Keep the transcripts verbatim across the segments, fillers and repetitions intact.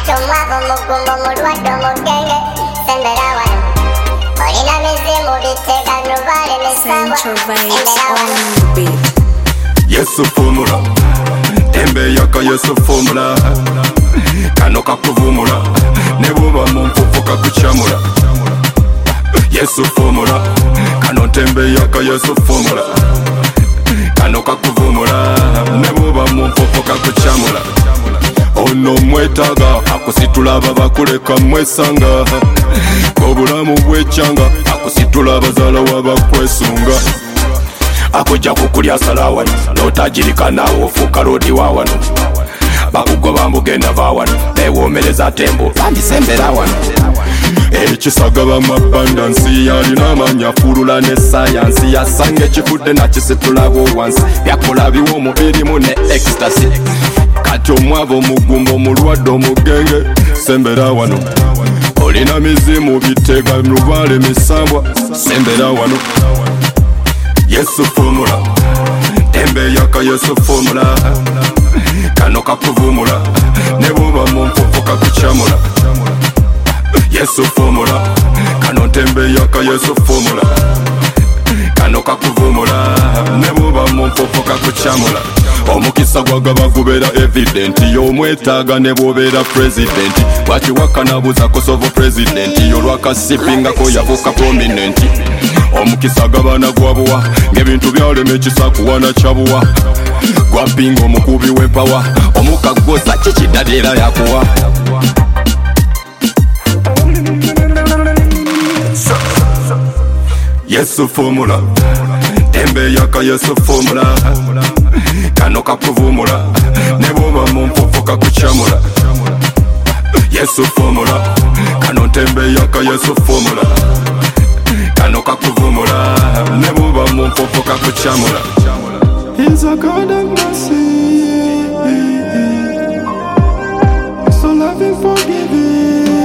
tomwavo mugumbo mulwadde omugenge sembera wano olina mizimu bitega nubale misambwa sembera wano Yesu formula tembe yaka Yesu formula kano kakuvumula ne buba mu mpufu kakuchamula Yesu formula kano tembe yaka Yesu formula kano kakuvumula ne buba mu mpufu kakuchamula ono mwetaga akusitula babakuleka mwesanga obulamu bwechanga akusitula bazala wabakwesunga akuja kukulya salawano notajirika nawe ofuuka lodi wawano bakugoba mbugenda bawano bewomereza tembo bamisembera wano ekisaga bamabandansi yalina amanya fulula ne sayansi yasanga ekifudde nakisitulawo wansi byakola biwomu birimu ne ecstasy kati omwavo omugumba omulwadde omugenge sembera wano olina mizimu bitega lubale misambwa sembera wano Yesu formula tembe yaka Yesu formula kano kakuvumula ne buba mu mpufu kakuchamula Yesu formula kano tembe yaka Yesu formula kano kakuvumula ne buba mu mpufu kakuchamula omukisa gwagaba gubera evident y'omwetaaga ne bwobeera president bwakiwakana buza kosovo president y'olwakasipingako yabuka prominent omukisa gabana gwabuwa ng'ebintu byalema ekisakuwana kyabuwa gwapinga omukubi w'empawa omukagoza kikidadira yakuwa Yesu formula tembe yaka Yesu formula kano kakuvumula ne bwoba mu mpufu kakuchamula Yesu formula kano tembe yaka Yesu formula kano kakuvumula ne buba mu mpufu kakuchamula He's a God of mercy, so loving, forgiving.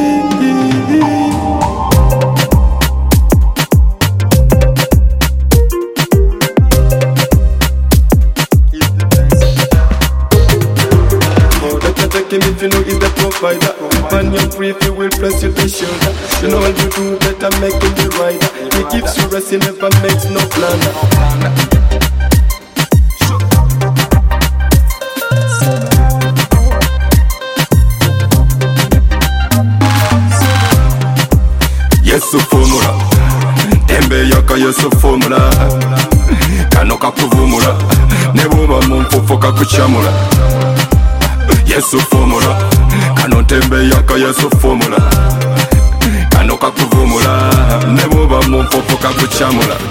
Take him if you know he's the provider. Man, you're free if you will press you to shoulder. You know what you do better, make him the rider. He gives you rest, he never makes no plan. Yesu formula tembe yaka Yesu formula kano kakuvumula ne buba mu mpufu kakuchamula Yesu formula kano tembe yaka Yesu formula kano kakuvumula ne buba mu mpufu kakuchamula